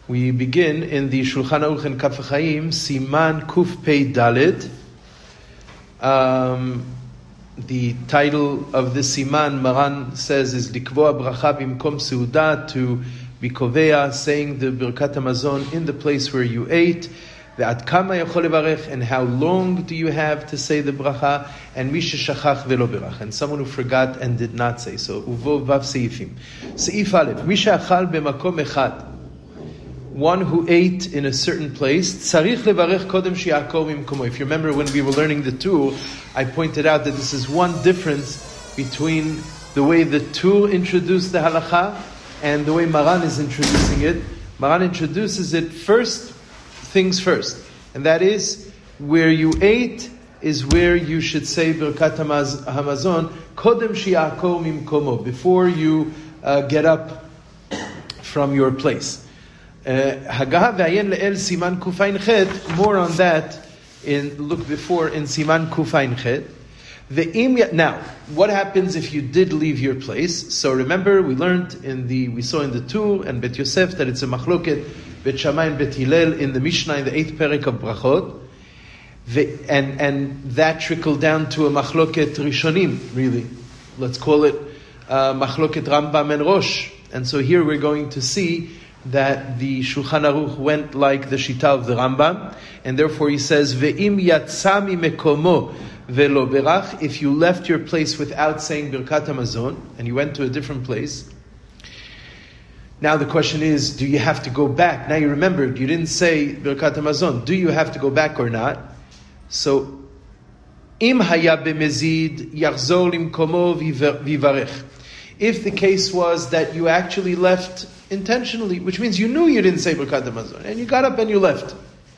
We begin in the Shulchan Aruch and Kaf HaChaim, Siman Kuf Pei Dalet. The title of this Siman, Maran says, is Likvoa Bracha Bimkom Seuda, to be Kovea, saying the Birkat HaMazon in the place where you ate. Ve'at kama yachol levarech, and how long do you have to say the bracha? And mi sheshachach velo berach, and someone who forgot and did not say. So uvo vav seifim. Seif aleph, mi she'achal b'makom echad, one who ate in a certain place, tzarich levarech kodem she'yakov mimkomo. If you remember when we were learning the Tur, I pointed out that this is one difference between the way the Tur introduced the halacha and the way Maran is introducing it. Maran introduces it first, things first, and that is where you ate is where you should say Birkat HaMazon kodem she'yakov mimkomo, before you get up from your place. Hagah ve'ayen le'el siman kufayin chet. More on that look before in siman kufayin chet. Now, what happens if you did leave your place? So remember, we saw in the Tur and Bet Yosef that it's a machloket Bet Shammai and Bet Hillel in the Mishnah in the 8th perek of Brachot, and that trickled down to a machloket Rishonim. Really, let's call it machloket Rambam and Rosh. And so here we're going to see that the Shulchan Aruch went like the Shita of the Rambam, and therefore he says, Ve'im yatzami mekomo velo berach, if you left your place without saying Birkat HaMazon, and you went to a different place. Now the question is, do you have to go back? Now you remembered, you didn't say Birkat HaMazon. Do you have to go back or not? So, Im haya b'mezid yachzor limkomo vivarech. If the case was that you actually left intentionally, which means you knew you didn't say Birkat HaMazon, and you got up and you left.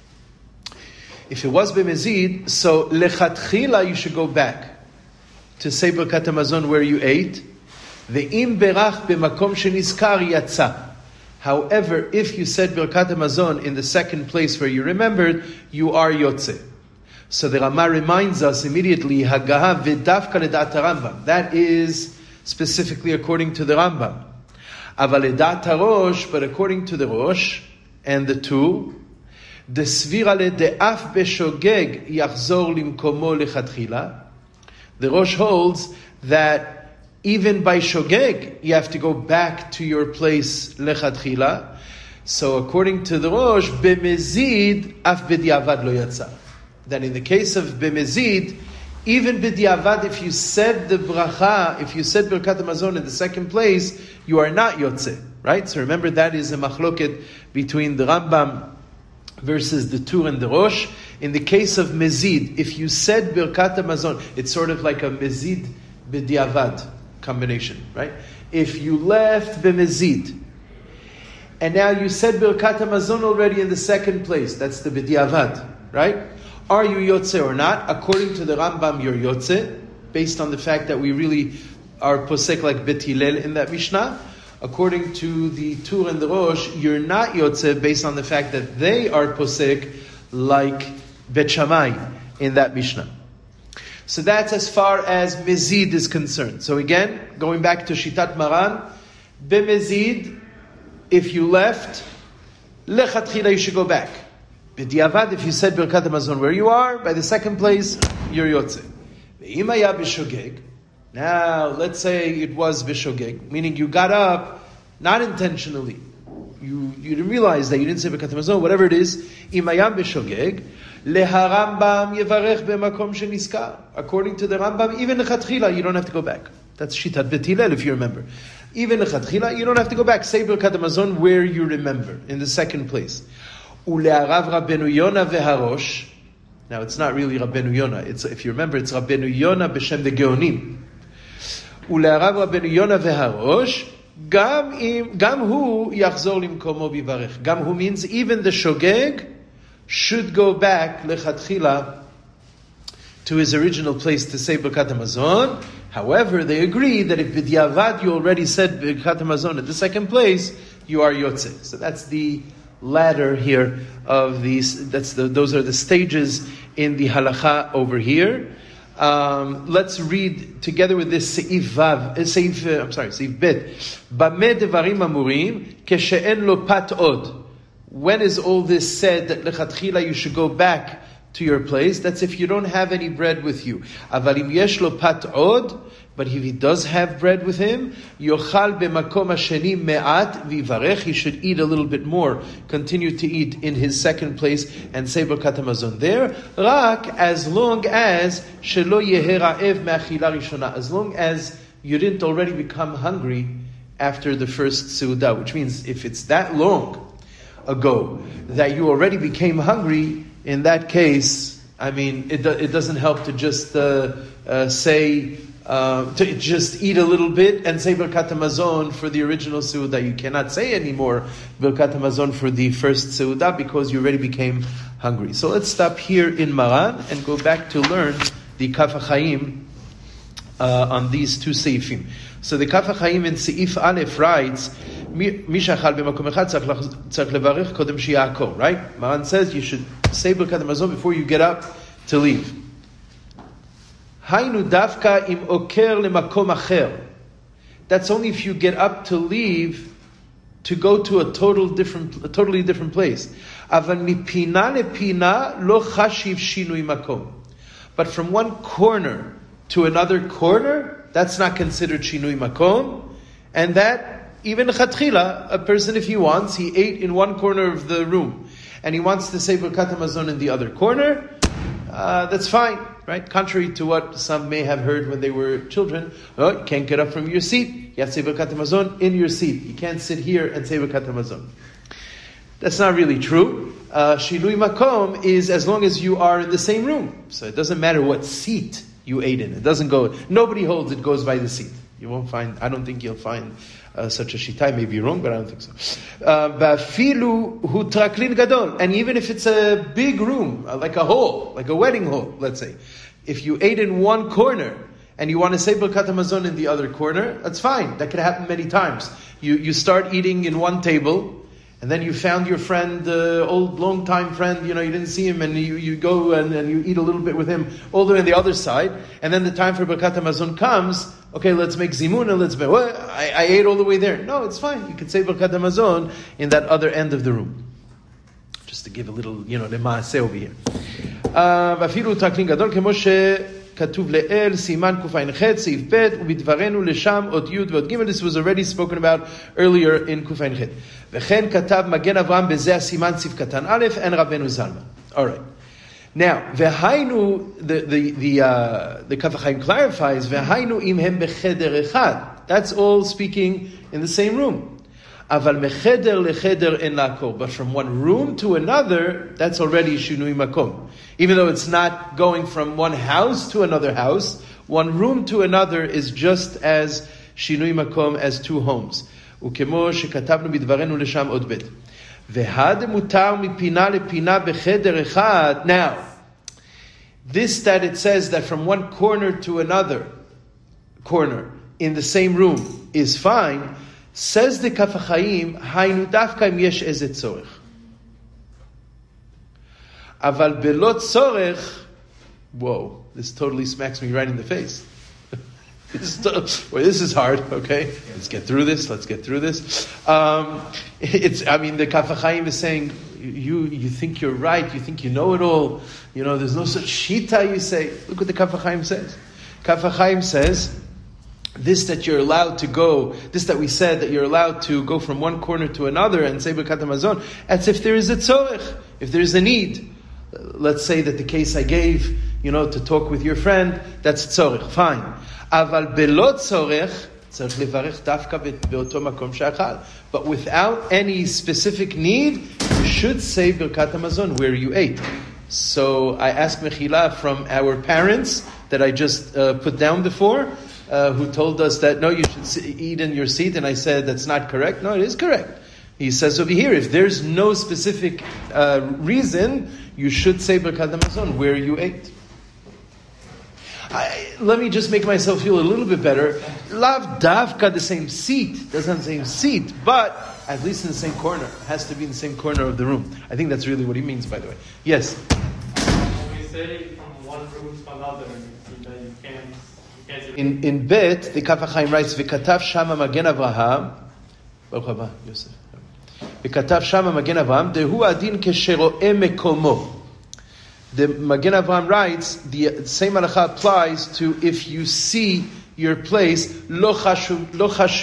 If it was b'mezid, so lechatchila you should go back to say Birkat HaMazon where you ate. Ve'im berach b'makom shenizkar yatsa. However, if you said Birkat HaMazon in the second place where you remembered, you are yotze. So the Rama reminds us immediately, Hagaha v'davka ledat Rambam. That is specifically according to the Rambam. Aval ledat HaRosh, but according to the Rosh and the Tur, the svira le de'af b'shogeg yachzor limkomo lechatchila. The Rosh holds that even by shogeg, you have to go back to your place lechatchila. So according to the Rosh, b'mezid af b'diavad lo yatsa. Then in the case of b'mezid, even b'diavad, if you said the bracha, if you said Birkat HaMazon in the second place, you are not yotze, right? So remember, that is a machloket between the Rambam versus the Tur and the Rosh. In the case of mezid, if you said Birkat HaMazon, it's sort of like a mezid b'diavad combination, right? If you left b'mezid, and now you said Birkat HaMazon already in the second place, that's the b'diavad, right? Are you yotze or not? According to the Rambam, you're yotze, based on the fact that we really are posek like Bet Hillel in that Mishnah. According to the Tur and the Rosh, you're not yotze, based on the fact that they are posek like Bet Shammai in that Mishnah. So that's as far as mezid is concerned. So again, going back to Shitat Maran, b'mezid, if you left, lechatchila you should go back. B'diavad, if you said Birkat HaMazon where you are, by the second place, you're yotze. Ve'im haya b'shogeg. Now, let's say it was b'shogeg, meaning you got up, not intentionally. You didn't realize that you didn't say Birkat HaMazon, whatever it is. Im haya b'shogeg, leharambam yevarech b'makom shenizkar. According to the Rambam, even lechatchila, you don't have to go back. That's Shitat Bet Hillel, if you remember. Even lechatchila, you don't have to go back. Say Birkat HaMazon where you remember, in the second place. Ule'arav Rabbeinu Yonah ve'harosh. Now, it's not really Rabbeinu Yonah. If you remember, it's Rabbeinu Yonah b'shem the Geonim. Ule'arav Rabbeinu Yonah ve'harosh. Gam hu yachzor limkomo bivarech. Gam hu means even the shogeg should go back lechatchila to his original place to say Birkat HaMazon. However, they agree that if b'diavad you already said Birkat HaMazon at the second place, you are yotze. So that's the ladder here of these. Those are the stages in the halacha over here. Let's read together with this Seif Bet. Bameh devarim amurim keshe'en lo pat od. when is all this said that lechatchila you should go back to your place? That's if you don't have any bread with you. Avalim yesh lo pat od, but if he does have bread with him, yochal b'makom hasheni me'at v'yivarech. He should eat a little bit more, continue to eat in his second place, and say Birkat Hamazon there. Rak, as long as shelo yeheh ra'ev me'achila rishona, as long as you didn't already become hungry after the first seudah, which means if it's that long ago that you already became hungry, in that case, I mean, it doesn't help to just say, to just eat a little bit and say Birkat Hamazon for the original Seudah. You cannot say anymore Birkat Hamazon for the first Seudah because you already became hungry. So let's stop here in Maran and go back to learn the Kaf HaChaim on these two seifim. So the Kaf HaChaim in Seif Aleph writes, Mishachal b'makom echad tzarich levarech kodem sheya'akor. Right? Maran says you should say Birkat Hamazon before you get up to leave. Hainu davka im oker lemakom acher. That's only if you get up to leave to go to a totally different place. Aval mipina lepina lo chashiv shinui makom. But from one corner to another corner, that's not considered shinui makom, and that even chatchila, a person if he wants, he ate in one corner of the room, and he wants to say Birkat Hamazon in the other corner, that's fine. Right? Contrary to what some may have heard when they were children, you can't get up from your seat. You have to say Birkat Hamazon in your seat. You can't sit here and say Birkat Hamazon. That's not really true. Shinui makom is as long as you are in the same room. So it doesn't matter what seat you ate in. It doesn't go, nobody holds it goes by the seat. You won't find, I don't think you'll find such a shita. I may be wrong, but I don't think so. Ba'afilu hu traklin gadol. And even if it's a big room, like a hall, like a wedding hall, let's say, if you ate in one corner and you want to say Birkat Hamazon in the other corner, that's fine. That can happen many times. You start eating in one table, and then you found your friend, old long time friend, you didn't see him, and you go and you eat a little bit with him all the way on the other side, and then the time for Birkat Hamazon comes, okay, let's make zimuna, I ate all the way there. No, it's fine. You can say Birkat Hamazon in that other end of the room. Just to give a little, lemaaseh over here. ואפילו תקלין גדול כמו שכתוב לאל סימן קע"ח סעיף ב' ובדברנו לשם עוד י' ועוד ג'. This was already spoken about earlier in קע"ח. וכן כתב מגן אברהם בזה הסימן סעיף קטן א' and רבנו זלמן. Alright. Now, והיינו, the Kaf HaChaim clarifies, והיינו אם הם בחדר אחד. That's all speaking in the same room. אבל מחדר לחדר אין לעקור. But from one room to another, that's already shinui makom. Even though it's not going from one house to another house, one room to another is just as shinui makom as two homes. וכמו שכתבנו בדברנו לשם עוד ב'. והד מותר מפינה לפינה בחדר אחד. Now, this that it says that from one corner to another corner in the same room is fine, says the Kaf HaChaim, haynu dafka im yesh eze tzorech. Aval belot tzorech, whoa, this totally smacks me right in the face. This is hard, okay? Let's get through this. The Kaf HaChaim is saying, you think you're right, you think you know it all, there's no such shita, you say. Look what the Kaf HaChaim says. Kaf HaChaim says, this that we said that you're allowed to go from one corner to another and say Birkat Hamazon, that's if there is a tzorech, if there is a need. Let's say that the case I gave, to talk with your friend, that's tzorech, fine. Aval belot tzorech, tzarich levarech dafka beoto makom she'achal. But without any specific need, you should say Birkat Hamazon where you ate. So I asked Mechila from our parents that I just put down before, who told us that, no, you should eat in your seat, and I said, that's not correct. No, it is correct. He says over here, if there's no specific reason, you should say Birkat Hamazon where you ate. Let me just make myself feel a little bit better. Lav davka, the same seat, doesn't have the same seat, but at least in the same corner. It has to be in the same corner of the room. I think that's really what he means, by the way. Yes? When we say from one room to another, you can't in Bet, the Kaf HaChaim writes, "V'katav shama magen Avraham." Baruch haba, Yosef. וכתב שם מגן אברהם, דהו הדין כשרואה מקומו. The Magen Avraham writes, the same halacha applies to if you see your place, lo chashiv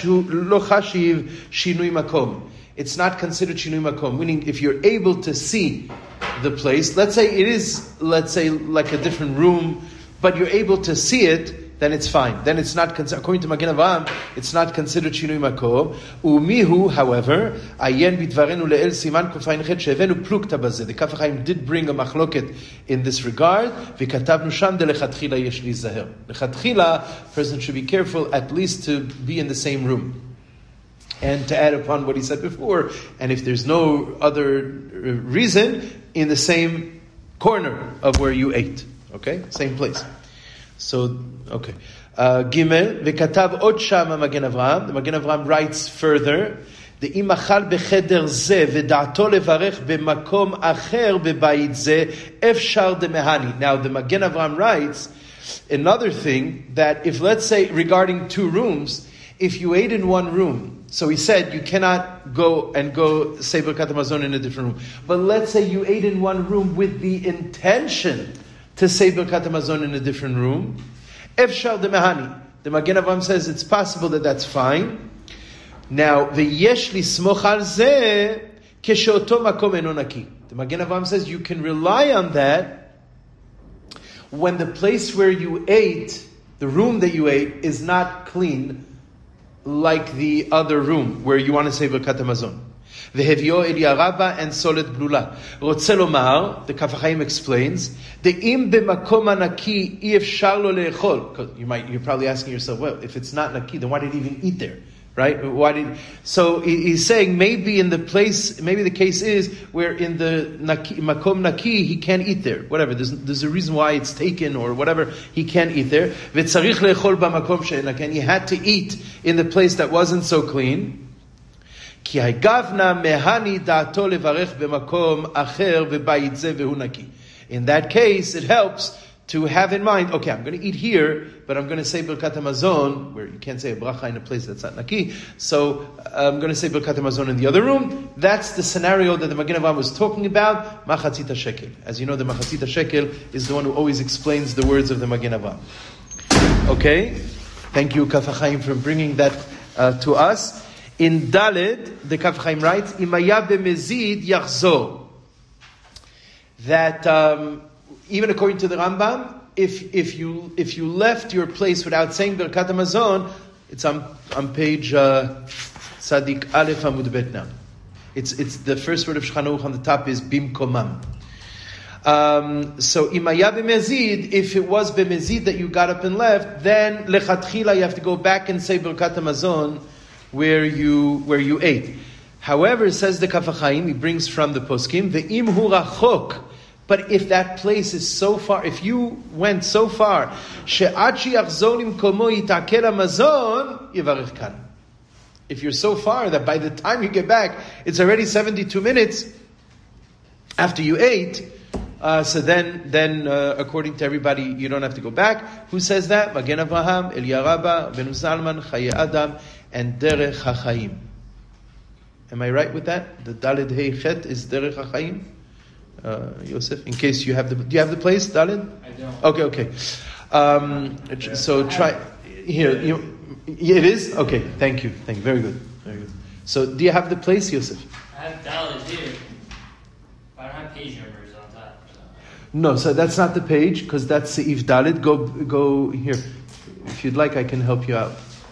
shinui makom. It's not considered shinui makom, meaning if you're able to see the place, let's say it is, like a different room, but you're able to see it, then it's fine. Then it's not considered, according to Magen Avraham, it's not considered shinui makom. Umihu, however, ayen bidvarenu le'el siman kufayin chet shevenu plukta bazeh. The Kaf HaChaim did bring a machloket in this regard. V'katavnu sham de lechatchila yesh lizaher. Lechatchila, person should be careful at least to be in the same room. And to add upon what he said before, and if there's no other reason, in the same corner of where you ate. Okay? Same place. So, okay. Gimel, v'katav od shama Magen Avraham. The Magen Avraham writes further, de'im achal becheder zeh v'da'ato levarech b'makom acher b'bayit zeh efshar demehani. Now, the Magen Avraham writes another thing, that if, let's say, regarding two rooms, if you ate in one room, so he said you cannot go say Birkat Hamazon in a different room. But let's say you ate in one room with the intention to say Birkat Hamazon in a different room. Efshar demehani. The Magen Avraham says it's possible that that's fine. Now, v'yesh lismoch al zeh kesheoto makom eno naki. The Magen Avraham says you can rely on that when the place where you ate, the room that you ate, is not clean like the other room where you want to say Birkat Hamazon. V'hevio el yaraba and solet blula. Rotze lomar, the Kaf HaChaim explains, de'im b'makom anaki efshar lo le'echol. You're probably asking yourself, well, if it's not naki, then why did he even eat there? Right? So he's saying maybe the case is where in the makom naki he can't eat there. Whatever. There's a reason why it's taken or whatever. He can't eat there. V'tzarich le'echol b'makom she'en, and he had to eat in the place that wasn't so clean. Ki hagavna mehani da'ato levarech b'makom acher v'bayit zeh v'hu naki. In that case, it helps to have in mind, okay, I'm going to eat here, but I'm going to say Birkat Hamazon, where you can't say a bracha in a place that's not naki, so I'm going to say Birkat Hamazon in the other room. That's the scenario that the Magen Avraham was talking about, Machatzit HaShekel. As you know, the Machatzit HaShekel is the one who always explains the words of the Magen Avraham. Okay? Thank you, Kaf HaChaim, for bringing that to us. In Daled, the Kaf HaChaim writes, Imaya b'mezid yachzor. That, even according to the Rambam, if you left your place without saying Birkat Hamazon, it's on page Tzadik Aleph Amud Bet now. It's the first word of Shulchan Aruch on the top is Bimkomam. So imaya b'mezid, if it was b'mezid that you got up and left, then lechatchila you have to go back and say Birkat Hamazon where you ate. However, says the Kaf HaChaim, he brings from the Poskim, ve'im hu rachok. But if that place is so far, if you went so far, she'ad she'achzor limkomo yitakel hamazon, yivarech kan. If you're so far that by the time you get back, it's already 72 minutes after you ate, so then according to everybody, you don't have to go back. Who says that? Magen Avraham, Eliyahu Rabbah, Benu Zalman, Chayei Adam, and Derech HaChaim. Am I right with that? The Daled Hei Chet is Derech HaChaim? Yosef, in case you have do you have the place, Daled? I don't. Okay. So try here. It is okay. Thank you. Very good. So do you have the place, Yosef? I have Daled here, but I don't have page numbers on top. So. No, so that's not the page because that's Seif Daled. Go here. If you'd like, I can help you out.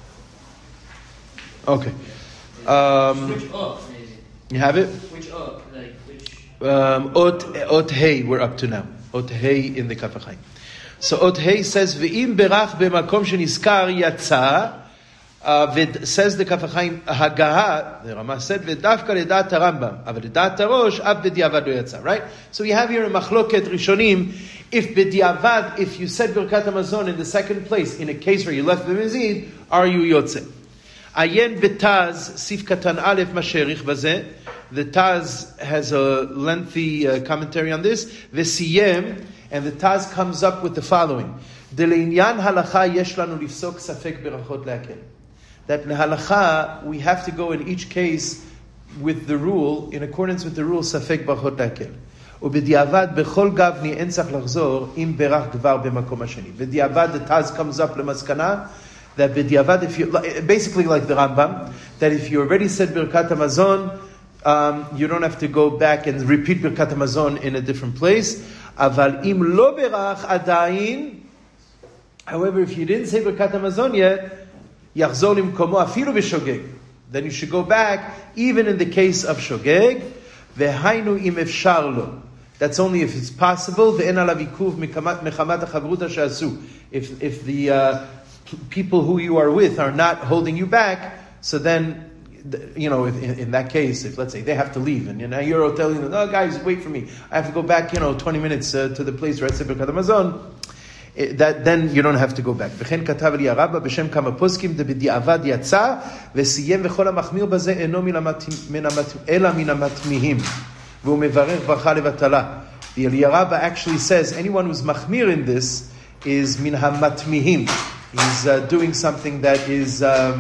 Okay. Which up, maybe? You have it? Which up? Like which? Ot Hey, we're up to now. Ot Hey in the Kaf HaChaim. So Ot Hey says, V'im berach b'makom sheniskar yatsa, says the Kaf HaChaim, Hagaha, the Ramah said, V'dafka ledat HaRambam, aber ledat HaRosh, av b'diavad lo yatsa, right? So you have here a machloket rishonim, if b'diavad, if you said Birkat Hamazon in the second place, in a case where you left b'mezid, are you yotze? Ayen betaz, sif katan alef masherich bazeh. The Taz has a lengthy commentary on this. V'siyem, and the Taz comes up with the following: De'leinyan halacha yesh lanu lifsok safek berachot le'akel. That in halacha we have to go in each case with the rule, in accordance with the rule, ספק ברכות להקל. ובדיעבד, בכל גבני אין צריך לחזור, אם ברך כבר במקום השני. בדיעבד, the Taz comes up למסקנה, that בדיעבד, if you, basically like the Rambam, that if you already said Birkat HaMazon, you don't have to go back and repeat Birkat HaMazon in a different place. אבל אם לא ברך עדיין, however, if you didn't say Birkat HaMazon yet, יחזור למקומו אפילו בשוגג. Then you should go back, even in the case of shogeg. והיינו אם אפשר לו. That's only if it's possible. ואין עליו עיכוב מחמת החברותה שעשו. If the people who you are with are not holding you back, so then, you know, in that case, if let's say they have to leave, and you're telling them, "No, guys, wait for me. I have to go back, 20 minutes to the place where I said Birkat HaMazon." That then you don't have to go back. וכן כתב לי הרבה בשם כמה פוסקים דבדיעבד יצא וסיים וכל המחמיר בזה אינו אלא מן המתמיהים והוא מברך ברכה לבטלה. The Eliyarabba actually says anyone who's mahmir in this is min hamatmihim. He's doing something that is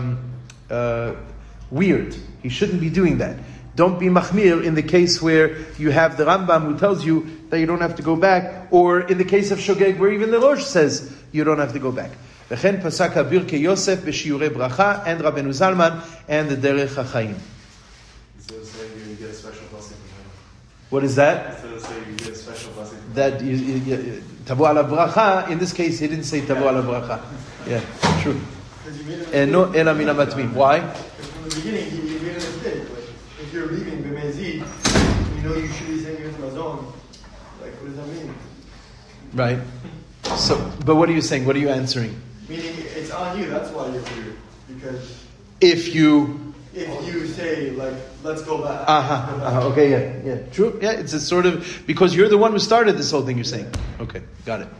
weird. He shouldn't be doing that. Don't be mahmir in the case where you have the Rambam who tells you that you don't have to go back, or in the case of shogeg where even the Rosh says you don't have to go back. וכן פסק הבירכי יוסף בשיעורי ברכה and Rabbeinu Zalman and the Derech HaChaim. Instead of saying you get a special blessing from him. What is that? Instead of saying you get a special blessing from him. That tavu ala bracha. In this case, he didn't say tavu ala bracha. Yeah, true. No ela min hamatmim. Why? From the beginning, he made a mistake. If you're leaving B'mezid, you should be saying Birkat HaMazon. Like, what does that mean? Right. So, but what are you saying? What are you answering? Meaning, it's on you. That's why you're here. Because if you say, like, let's go back. Okay, yeah, true. Yeah, it's a sort of, because you're the one who started this whole thing. You're saying, okay, got it.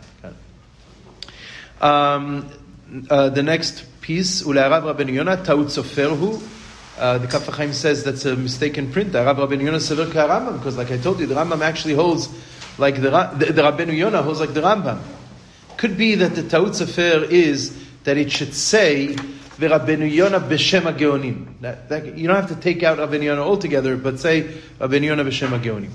The next piece, Ule'arav Rabbeinu Yonah Ta'ut Soferhu. The Kaf HaChaim says that's a mistaken print. Rav Rabbeinu Yonah Sever K'Rambam, because like I told you, the Rambam actually holds like the Rabbeinu Yonah holds like the Rambam. Could be that the Ta'ut Sefer is that it should say Rabbeinu Yonah b'Shem HaGeonim. That you don't have to take out Rabbeinu Yonah altogether, but say Rabbeinu Yonah b'Shem HaGeonim.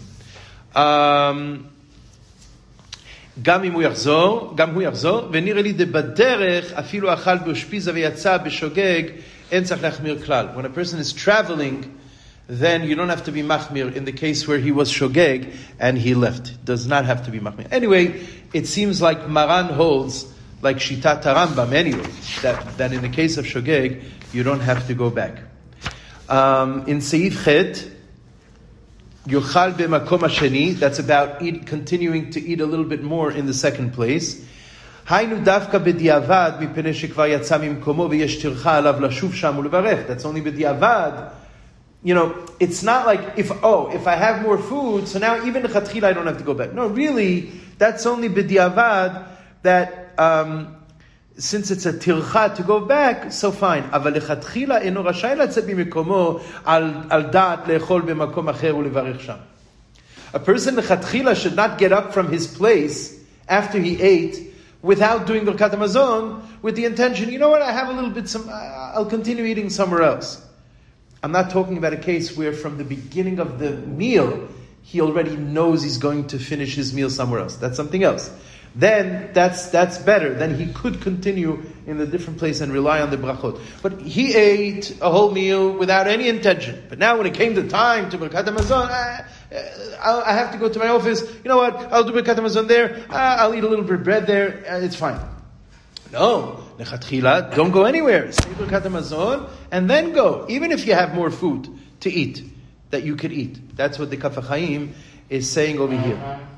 גם הוא יחזור, ונראה לי דבדרך אפילו אכל באושפיזה ויצא בשוגג, אין צריך להחמיר כלל. When a person is traveling, then you don't have to be machmir in the case where he was shogeg and he left. Does not have to be machmir. Anyway, it seems like Maran holds, like Shitat Rambam anyway, that in the case of shogeg, you don't have to go back. In Seif Chet, Yochal b'makom hasheni, that's about continuing to eat a little bit more in the second place. Haynu davka b'diavad mipnei shekvar yatsa mimkomo v'yesh tircha alav lashuv sham ulevarech. That's only b'diavad. It's not like if I have more food, so now even lechatchila I don't have to go back. No, really, that's only b'diavad that since it's a tircha to go back, so fine. Aval lechatchila eno rashay latzet mimkomo al da'at le'echol b'makom acher ulevarech sham. A person lechatchila should not get up from his place after he ate without doing Birkat HaMazon with the intention, you know what, I have a little bit, I'll continue eating somewhere else. I'm not talking about a case where from the beginning of the meal, he already knows he's going to finish his meal somewhere else. That's something else. Then that's better. Then he could continue in a different place and rely on the brachot. But he ate a whole meal without any intention. But now when it came to time to Birkat HaMazon, I have to go to my office. You know what? I'll do Birkat HaMazon there. I'll eat a little bit of bread there. It's fine. No. Lechatchila, don't go anywhere. Say Birkat HaMazon and then go. Even if you have more food to eat that you could eat. That's what the Kaf HaChaim is saying over here.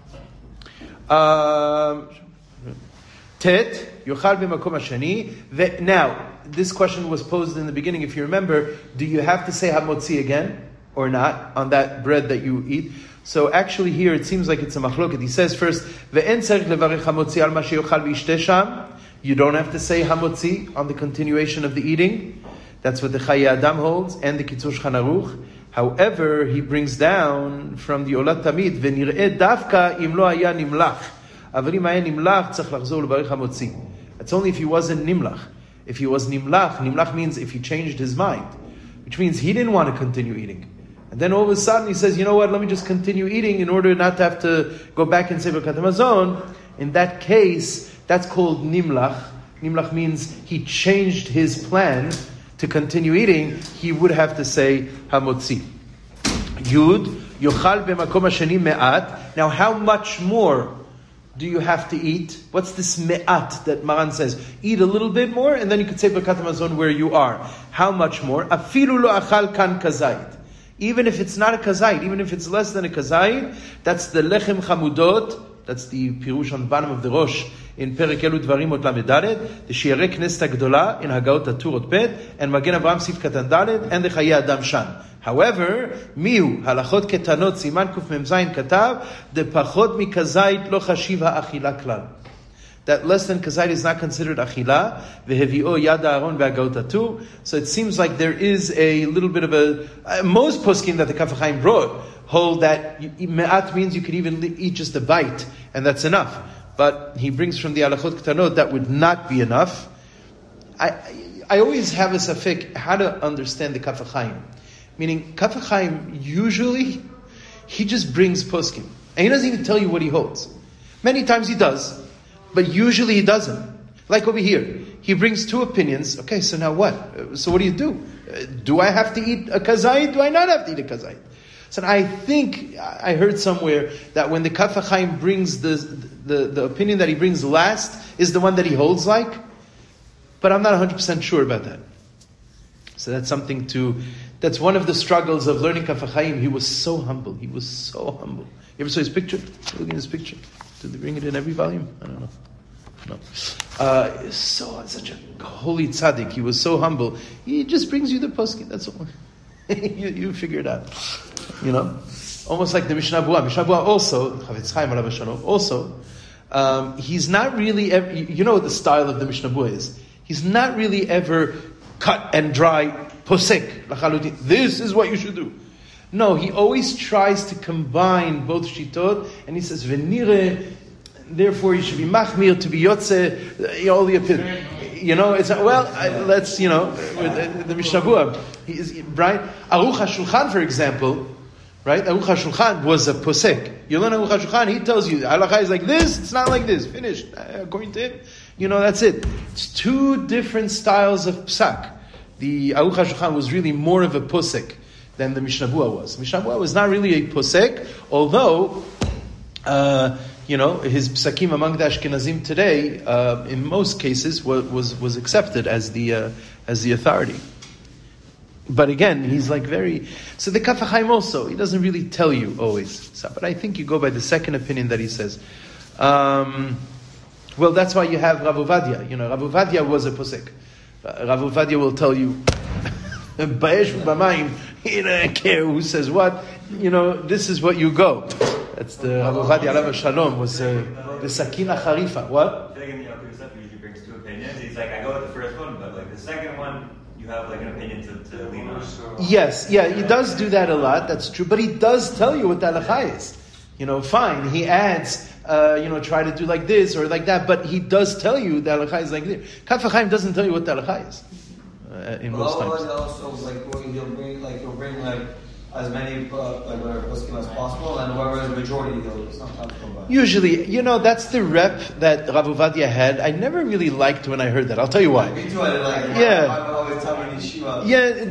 Tet, Yochal b'makom hashani. Now, this question was posed in the beginning, if you remember. Do you have to say hamotzi again or not on that bread that you eat? So actually here it seems like it's a machloket. He says first, ve'en tzarich levarech hamotzi al ma sheyochal v'yishteh sham. You don't have to say hamotzi on the continuation of the eating. That's what the Chayei Adam holds and the Kitzur Shulchan Aruch. However, he brings down from the Olat Tamid, v'nir'eh davka im lo haya nimlach. Aval im haya nimlach, tzarich lachzor levarech hamotzi. That's only if he wasn't nimlach. If he was nimlach means if he changed his mind, which means he didn't want to continue eating. And then all of a sudden he says, you know what, let me just continue eating in order not to have to go back and say Birkat Hamazon. In that case, that's called Nimlach. Nimlach means he changed his plan to continue eating. He would have to say Hamotzi. Yud, Yochal b'makom hasheni me'at. Now how much more do you have to eat? What's this me'at that Maran says? Eat a little bit more and then you could say Birkat Hamazon where you are. How much more? Afilu lo achal kan kazait. Even if it's not a kazait, even if it's less than a kazait, that's the lechem chamudot, that's the pirush on the bottom of the Rosh in Perek Elu Dvarim Ot Lamed Daled, the Shiarei Knesset HaGdola in Hagaot HaTur Ot Bet, and Magen Avraham Sif Katan Daled, and the Chayei Adam Shan. However, mihu halachot ketanot siman kuf mem zayin katav de pachot mikazait lo chashiv ha'achila klal. That less than kazait is not considered achila. Vehevio yad Aaron ve'Hagaot HaTur. So it seems like there is a little bit of a most poskim that the Kaf HaChaim brought hold that me'at means you could even eat just a bite and that's enough. But he brings from the halachot ketanot that would not be enough. I always have a safek how to understand the Kaf HaChaim. Meaning, Kaf HaChaim, usually, he just brings poskim. And he doesn't even tell you what he holds. Many times he does, but usually he doesn't. Like over here, he brings two opinions. Okay, so now what? So what do you do? Do I have to eat a kazait? Do I not have to eat a kazait? So I think, I heard somewhere, that when the Kaf HaChaim brings the opinion that he brings last, is the one that he holds like. But I'm not 100% sure about that. So that's something that's one of the struggles of learning Kaf HaChaim. He was so humble. He was so humble. You ever saw his picture? Look at his picture. Did they bring it in every volume? I don't know. No. Such a holy tzaddik. He was so humble. He just brings you the poskim. That's all. you figure it out. You know? Almost like the Mishnah Berurah. Mishnah Berurah also, Chavetz Chaim Alav Hashalom, also, he's not really ever, you know what the style of the Mishnah Berurah is. He's not really ever cut and dry posek, lachalutin. This is what you should do. No, he always tries to combine both shitot, and he says, "Venire." Therefore, you should be machmir to be yotze. All the opinion. You know, it's let's with the Mishnah Berurah. He is right. Aruch HaShulchan, for example, right? Aruch HaShulchan was a posek. You learn Aruch HaShulchan, he tells you halacha is like this. It's not like this. Finished. According to him, that's it. It's two different styles of psak. The Aruch HaShulchan was really more of a posek than the Mishnah Berurah was. Mishnah Berurah was not really a posek, although, his psakim among the Ashkenazim today, in most cases, was accepted as the authority. But again, he's like so the Kaf HaChaim also, he doesn't really tell you always. But I think you go by the second opinion that he says. Well, that's why you have Rav Ovadia. Rav Ovadia was a posek. Rav Ovadia will tell you, Ba'esh B'mayim, he doesn't care who says what. This is what you go. That's the Rav Ovadia Alav Shalom was the Sakina Charifa. What? Usually brings two opinions. He's like, I go with the first one, but like the second one, you have like an opinion to lean on. Yes, yeah, he does do that a lot. That's true, but he does tell you what the halakha is. Fine. He adds, try to do like this or like that, but he does tell you the halakha is like this. Kaf HaChaim doesn't tell you what the halakha is in most times. Also, he'll bring as many whatever poskim as possible, and whoever is the majority, he'll sometimes come by. Usually, that's the rep that Rav Ovadia had. I never really liked when I heard that. I'll tell you why. Me too. I like. Yeah. I always tell in yeshiva. Yeah,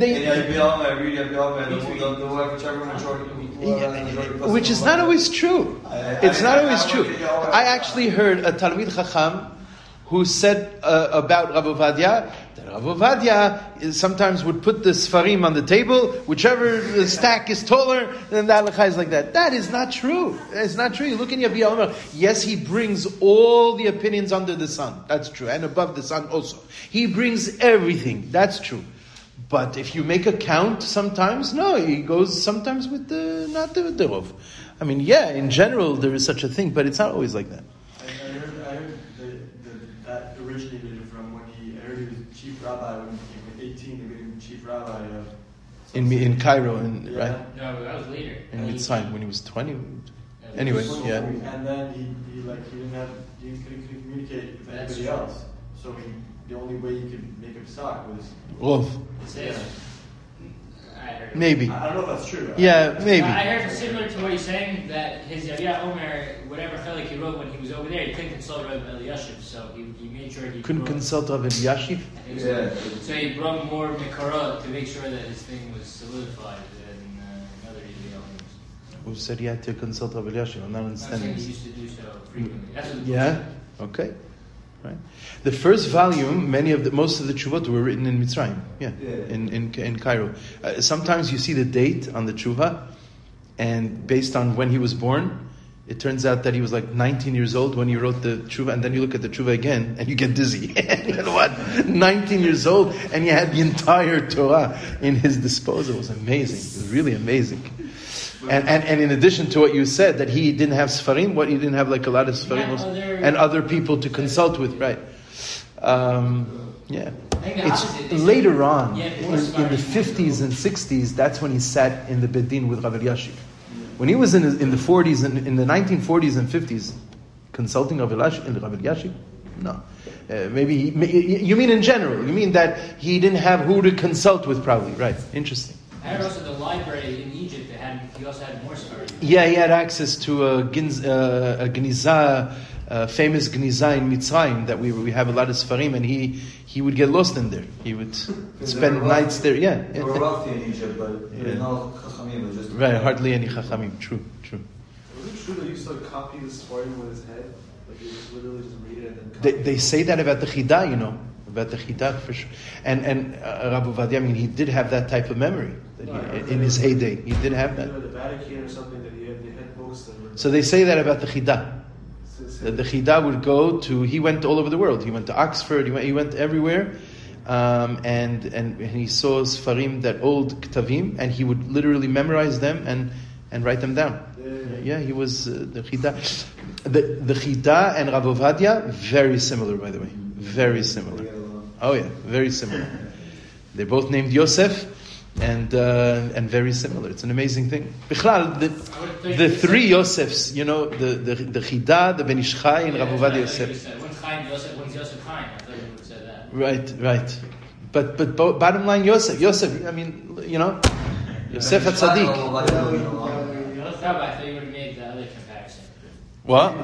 which is not always true. It's not always true. I actually heard a Talmid Chacham who said about Rav Ovadia that Rav Ovadia sometimes would put the Sfarim on the table, whichever the stack is taller, then the halakha is like that. That is not true. It's not true. You look in Yabia Omer. Yes, he brings all the opinions under the sun. That's true. And above the sun also. He brings everything. That's true. But if you make a count, sometimes, no, he goes sometimes with not the Rov. I mean, yeah, in general, there is such a thing, but it's not always like that. I heard that originated from when I heard he was chief rabbi when he was 18. They made him chief rabbi in Cairo, right? No, that was later. In Mitzrayim when he was 20. Anyway, yeah. And then he couldn't communicate with anybody else. So the only way you could make him suck was Rov. Yeah. heard it. Maybe. I don't know if that's true. Yeah, maybe. I heard similar to what you're saying, that his Yavia Omer, whatever chelik he wrote when he was over there, he couldn't consult Rabbi Eliashiv, so he made sure he Couldn't wrote- consult Rav Eliashiv? I think Yeah. so he brought more Mikara to make sure that his thing was solidified than another Yavia Omers. Who said he had to consult Rav Eliashiv? I'm not I'm saying understanding he this. used to do so frequently. That's what the book Yeah? said. Okay. Right. The first volume, most of the Chuvot were written in Mitzrayim. Yeah. Yeah. In Cairo. Sometimes you see the date on the Chuvah, and based on when he was born, it turns out that he was like 19 years old when he wrote the Chuvah, and then you look at the Chuvah again, and you get dizzy. You know what? 19 years old, and he had the entire Torah in his disposal. It was amazing. It was really amazing. And in addition to what you said, that he didn't have Sfarim, he didn't have like a lot of Sfarim, Yeah, other- and other people to consult with, right? Yeah. think the It's opposite. They later say- on, Yeah, in more the Sfarim. 50s and 60s, that's when he sat in the Bedin with Rav Eliashiv. When he was in the 40s, and in the 1940s and 50s, consulting Rav Eliashiv? No. You mean in general? You mean that he didn't have who to consult with, probably, right? Interesting. I heard also the library in Egypt, he also had more Sfarim. Yeah, he had access to a Gniza, famous Gniza in Mitzrayim, that we have a lot of Sfarim, and he would get lost in there. He would spend nights there. Yeah. They were wealthy in Egypt, but Yeah. no Chachamim, it was just... Right, hardly any Chachamim. True. Was it true that he used to copy the Sfarim with his head? Like he just literally just read it and then copy They say that about the Chida, you know, about the Chida for sure. And Rabbi Ovadia, I mean, he did have that type of memory that in his heyday. He did have You that. know, the Vatican or something that they had books that were... So they say that about the Chida. That the Chida would go to, he went all over the world. He went to Oxford, he went everywhere. And he saw Sfarim, that old Ktavim, and he would literally memorize them and write them down. Yeah, he was the Chida. The Chida and Rav Ovadia, very similar, by the way. Very similar. Oh yeah, very similar. They're both named Yosef, and very similar. It's an amazing thing. Bichlal, the three Yosefs, you know, the Chida, the Ben Ish Chai, and Rav Ovadia Yosef. One's Chaim Yosef, one's Yosef Chaim. I thought you would have said that. Right. But bottom line, Yosef. I mean, you know, Yosef HaTzadik. No, but I thought you would have made the other comparison. What?